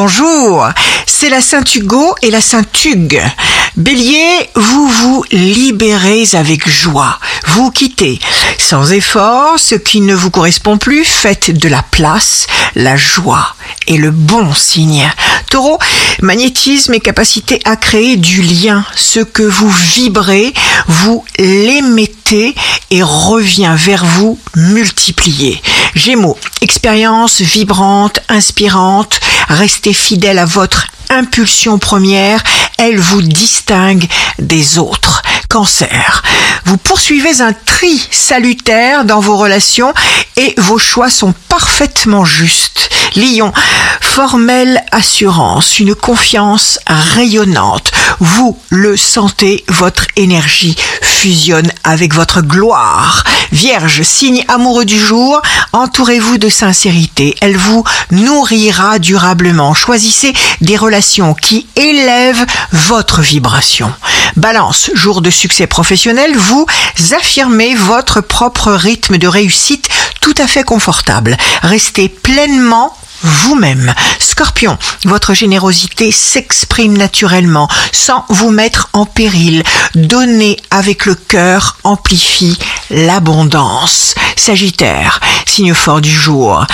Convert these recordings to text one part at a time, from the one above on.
bonjour, c'est la Saint-Hugo et la Saint-Hugues. Bélier, vous vous libérez avec joie. Vous quittez sans effort ce qui ne vous correspond plus. Faites de la place, la joie est le bon signe. Taureau, magnétisme et capacité à créer du lien. Ce que vous vibrez, vous l'émettez et revient vers vous multiplié. Gémeaux, expérience vibrante, inspirante. Restez fidèle à votre impulsion première, elle vous distingue des autres. Cancer, vous poursuivez un tri salutaire dans vos relations et vos choix sont parfaitement justes. Lion, formelle assurance, une confiance rayonnante. Vous le sentez, votre énergie fusionne avec votre gloire. Vierge, signe amoureux du jour, entourez-vous de sincérité. Elle vous nourrira durablement. Choisissez des relations qui élèvent votre vibration. Balance, jour de succès professionnel, vous affirmez votre propre rythme de réussite tout à fait confortable. Restez pleinement vous-même. Scorpion, votre générosité s'exprime naturellement sans vous mettre en péril. Donner avec le cœur amplifie l'abondance. Sagittaire, signe fort du jour.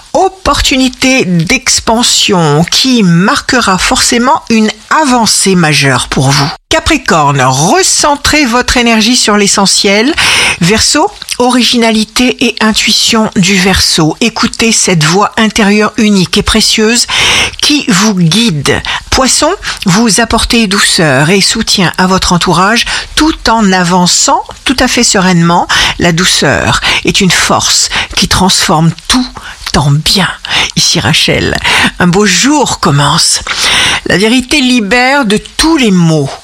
Opportunité d'expansion qui marquera forcément une avancée majeure pour vous. Capricorne, recentrez votre énergie sur l'essentiel. Verseau, originalité et intuition du Verseau. Écoutez cette voix intérieure unique et précieuse qui vous guide. Poisson, vous apportez douceur et soutien à votre entourage tout en avançant tout à fait sereinement. La douceur est une force qui transforme tout en bien. Ici Rachel, un beau jour commence. La vérité libère de tous les maux.